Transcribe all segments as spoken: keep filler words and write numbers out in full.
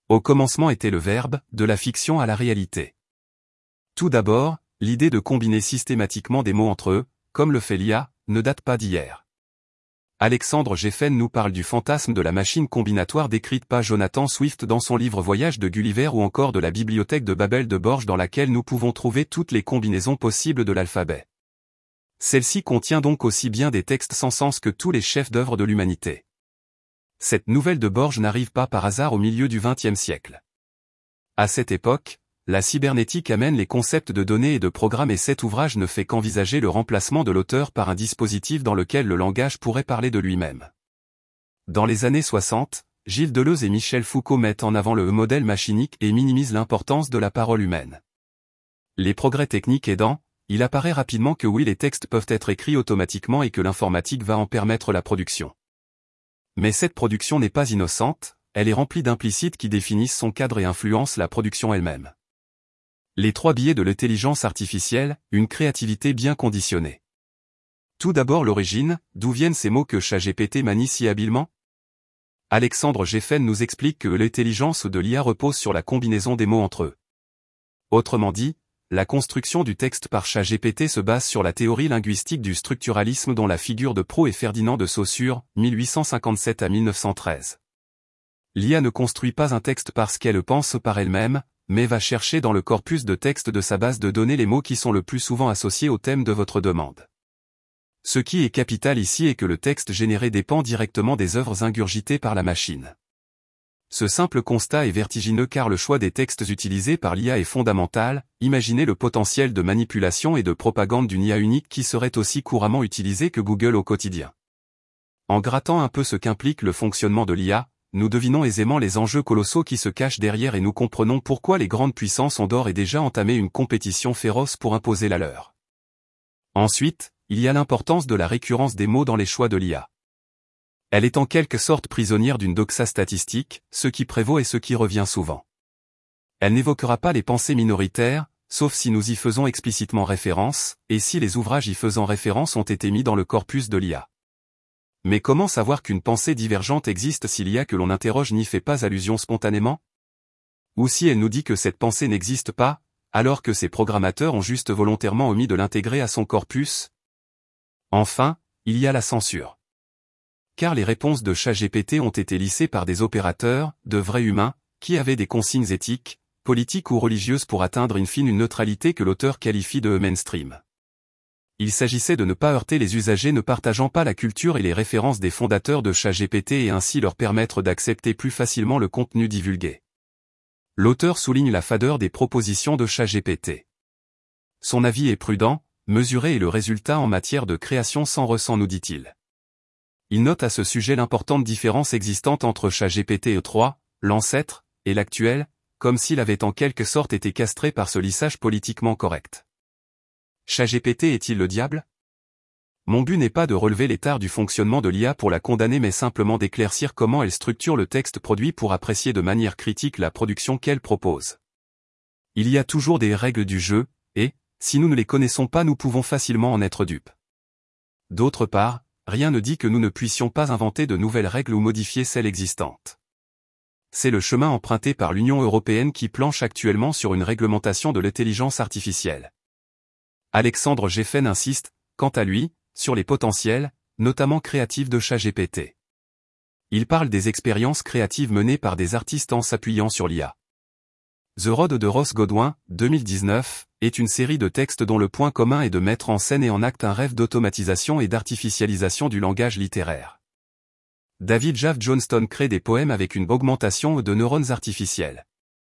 Au commencement était le verbe, de la fiction à la réalité. Tout d'abord, l'idée de combiner systématiquement des mots entre eux, comme le fait l'I A, ne date pas d'hier. Alexandre Geffen nous parle du fantasme de la machine combinatoire décrite par Jonathan Swift dans son livre Voyage de Gulliver ou encore de la bibliothèque de Babel de Borges dans laquelle nous pouvons trouver toutes les combinaisons possibles de l'alphabet. Celle-ci contient donc aussi bien des textes sans sens que tous les chefs-d'œuvre de l'humanité. Cette nouvelle de Borges n'arrive pas par hasard au milieu du vingtième siècle. À cette époque, la cybernétique amène les concepts de données et de programmes et cet ouvrage ne fait qu'envisager le remplacement de l'auteur par un dispositif dans lequel le langage pourrait parler de lui-même. Dans les années soixante, Gilles Deleuze et Michel Foucault mettent en avant le modèle machinique et minimisent l'importance de la parole humaine. Les progrès techniques aidant, il apparaît rapidement que oui les textes peuvent être écrits automatiquement et que l'informatique va en permettre la production. Mais cette production n'est pas innocente, elle est remplie d'implicites qui définissent son cadre et influencent la production elle-même. Les trois biais de l'intelligence artificielle, une créativité bien conditionnée. Tout d'abord l'origine, d'où viennent ces mots que ChatGPT manie si habilement? Alexandre Geffen nous explique que l'intelligence de l'I A repose sur la combinaison des mots entre eux. Autrement dit, la construction du texte par ChatGPT se base sur la théorie linguistique du structuralisme dont la figure de proue est Ferdinand de Saussure, mille huit cent cinquante-sept à mille neuf cent treize. L'I A ne construit pas un texte parce qu'elle pense par elle-même, mais va chercher dans le corpus de texte de sa base de données les mots qui sont le plus souvent associés au thème de votre demande. Ce qui est capital ici est que le texte généré dépend directement des œuvres ingurgitées par la machine. Ce simple constat est vertigineux car le choix des textes utilisés par l'I A est fondamental, imaginez le potentiel de manipulation et de propagande d'une I A unique qui serait aussi couramment utilisée que Google au quotidien. En grattant un peu ce qu'implique le fonctionnement de l'I A, nous devinons aisément les enjeux colossaux qui se cachent derrière et nous comprenons pourquoi les grandes puissances ont d'ores et déjà entamé une compétition féroce pour imposer la leur. Ensuite, il y a l'importance de la récurrence des mots dans les choix de l'I A. Elle est en quelque sorte prisonnière d'une doxa statistique, ce qui prévaut et ce qui revient souvent. Elle n'évoquera pas les pensées minoritaires, sauf si nous y faisons explicitement référence, et si les ouvrages y faisant référence ont été mis dans le corpus de l'I A. Mais comment savoir qu'une pensée divergente existe si l'I A que l'on interroge n'y fait pas allusion spontanément? Ou si elle nous dit que cette pensée n'existe pas, alors que ses programmateurs ont juste volontairement omis de l'intégrer à son corpus? Enfin, il y a la censure. Car les réponses de ChatGPT ont été lissées par des opérateurs, de vrais humains, qui avaient des consignes éthiques, politiques ou religieuses pour atteindre in fine une neutralité que l'auteur qualifie de mainstream. Il s'agissait de ne pas heurter les usagers ne partageant pas la culture et les références des fondateurs de ChatGPT et ainsi leur permettre d'accepter plus facilement le contenu divulgué. L'auteur souligne la fadeur des propositions de ChatGPT. Son avis est prudent, mesuré et le résultat en matière de création sans ressent nous dit-il. Il note à ce sujet l'importante différence existante entre ChatGPT trois, l'ancêtre, et l'actuel, comme s'il avait en quelque sorte été castré par ce lissage politiquement correct. ChatGPT est-il le diable? Mon but n'est pas de relever les tares du fonctionnement de l'I A pour la condamner mais simplement d'éclaircir comment elle structure le texte produit pour apprécier de manière critique la production qu'elle propose. Il y a toujours des règles du jeu, et, si nous ne les connaissons pas nous pouvons facilement en être dupes. D'autre part, rien ne dit que nous ne puissions pas inventer de nouvelles règles ou modifier celles existantes. C'est le chemin emprunté par l'Union européenne qui planche actuellement sur une réglementation de l'intelligence artificielle. Alexandre Geffen insiste, quant à lui, sur les potentiels, notamment créatifs de ChatGPT. Il parle des expériences créatives menées par des artistes en s'appuyant sur l'I A. The Road de Ross Godwin, deux mille dix-neuf, est une série de textes dont le point commun est de mettre en scène et en acte un rêve d'automatisation et d'artificialisation du langage littéraire. David Jaff Johnston crée des poèmes avec une augmentation de neurones artificiels.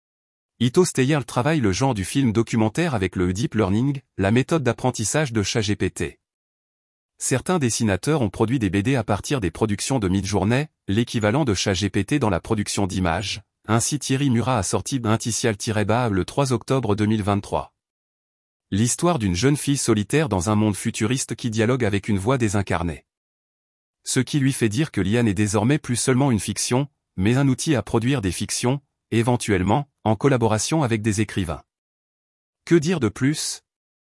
Ito Steyerl travaille le genre du film documentaire avec le Deep Learning, la méthode d'apprentissage de ChatGPT. Certains dessinateurs ont produit des B D à partir des productions de Midjourney, l'équivalent de ChatGPT dans la production d'images. Ainsi Thierry Murat a sorti Intitial-Bas le trois octobre deux mille vingt-trois. L'histoire d'une jeune fille solitaire dans un monde futuriste qui dialogue avec une voix désincarnée. Ce qui lui fait dire que l'I A n'est désormais plus seulement une fiction, mais un outil à produire des fictions, éventuellement, en collaboration avec des écrivains. Que dire de plus?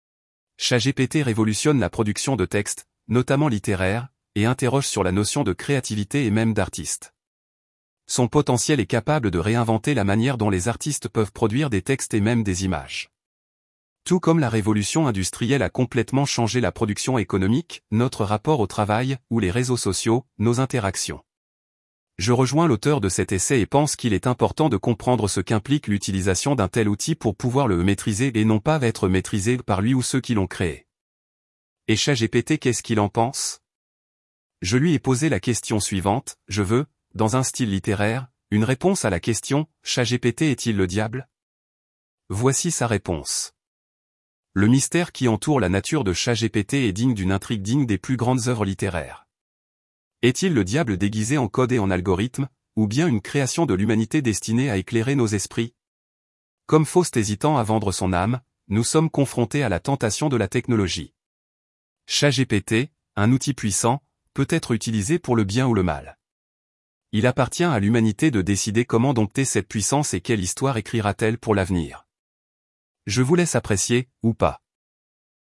ChatGPT révolutionne la production de textes, notamment littéraires, et interroge sur la notion de créativité et même d'artiste. Son potentiel est capable de réinventer la manière dont les artistes peuvent produire des textes et même des images. Tout comme la révolution industrielle a complètement changé la production économique, notre rapport au travail, ou les réseaux sociaux, nos interactions. Je rejoins l'auteur de cet essai et pense qu'il est important de comprendre ce qu'implique l'utilisation d'un tel outil pour pouvoir le maîtriser et non pas être maîtrisé par lui ou ceux qui l'ont créé. Et ChatGPT, qu'est-ce qu'il en pense? Je lui ai posé la question suivante, je veux, dans un style littéraire, une réponse à la question « ChatGPT est-il le diable ?» Voici sa réponse. Le mystère qui entoure la nature de ChatGPT est digne d'une intrigue digne des plus grandes œuvres littéraires. Est-il le diable déguisé en code et en algorithme, ou bien une création de l'humanité destinée à éclairer nos esprits? Comme Faust hésitant à vendre son âme, nous sommes confrontés à la tentation de la technologie. ChatGPT, un outil puissant, peut être utilisé pour le bien ou le mal. Il appartient à l'humanité de décider comment dompter cette puissance et quelle histoire écrira-t-elle pour l'avenir. Je vous laisse apprécier, ou pas.